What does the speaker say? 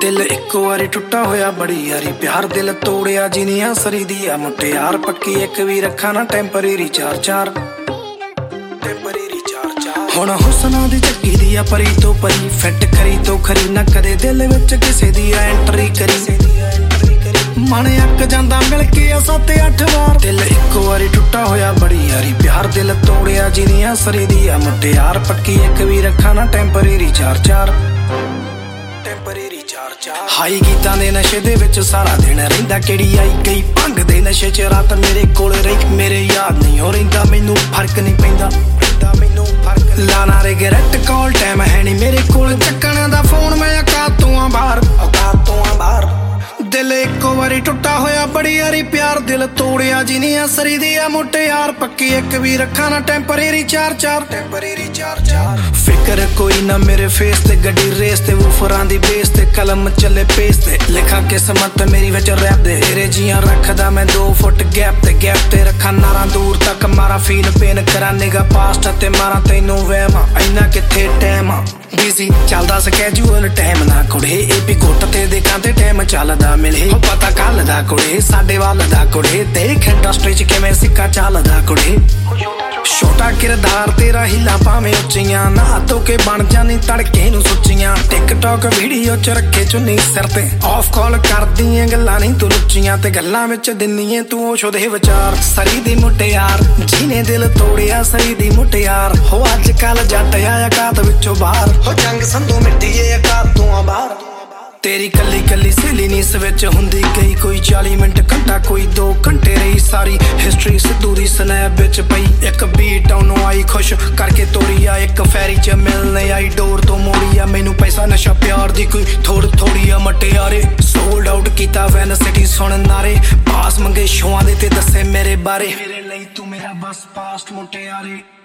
दिल एक वारी टुटा होया बड़ी यारी प्यार दिल तोड़िया जिनिया सरी दिया मुटियार पक्की एक भी रखा ना टेंपरेरी चार चार हुण हुसना दी चक्की दिया परी तो परी फिट करी तो खरी ना कदे दिल विच किसे दी एंट्री करी मन अक जांदा मिल के 7-8 बार दिल एक वारी टुटा होया बड़ी यारी प्यार दिल तोड़िया जिनिया सरी दिया मुटियार पक्की एक भी रखा ना टेंपरेरी चार चार हाई गीतां दे नशे दे विच सारा दिन रहिंदा केड़ी आई गई भंग दे नशे च रात मेरे कोल रही मेरे याद नहीं हो रहिंदा मैनू फर्क नहीं पैंदा लाना रिगरेट कॉल टाइम है नहीं मेरे कोल चक्कण दा फोन मैं औकात तो बाहर दिल एक वारी टुटा होया बड़ी यारी प्यार दिल तोड़िया जिनिया सरी दिया मुटियार पक्की एक भी रखा ना टेंपरेरी चार चार फिक्र कोई ना मेरे फेस ते गड्डी रेस ते वूफरां दी बेस ते कलम चले पेस ते लिखा किस्मत मेरी विच रैप दे तेरे जियां रखदा मैं 2 फुट गैप ते रखा नारा दूर तक मारा फील पेन करा निगा पास्ट ते मारा तैनू वहमा इन्ना किथे टाइम बिजी चलदा स्कैजूअल टाइम ना कुड़े ए भी घुट ते देखा ते टाइम चलदा मिले पता कल दा कुड़े साडे वाल दा कुड़े देख इंडस्ट्री च किवें सिक्का चलदा कुड़े छोटा किरदार तेरा हिला भावें उच्चियां ना तो के बन जानी तड़के नू सुच्चियां टिकटॉक वीडियो च रखे चुन्नी सिर ते ऑफ कॉल करदियां गल्लां नहीं तू लुच्चियां ते गल्लां विच दिन्नी तू ओशो दे विचार सरी दी मुटियार जिने दिल तोड़िया सरी दी मुटियार हो अज कल जट आया कात विचों बाहर हो जंग संधू मिट्टी कात तू बाहर तेरी कली कली सहेली नी सविच हुंदी गई कोई 40 मिनट घंटा कोई 2 घंटे रही सारी हिस्ट्री सिद्धू दी स्नैप विच पई एक बीट ओनू आई खुश करके तोड़िया एक फैरी च मिलने आई डोर तो मोड़िया मैनू पैसा नशा प्यार दी कोई थोड़ी मटियारे सोल्ड आउट कीता वैन सिटी सुन नारे पास मंगे शोआं दे ते दसे मेरे बारे मेरे लई तू मेरा बस पास्ट मुटियारे।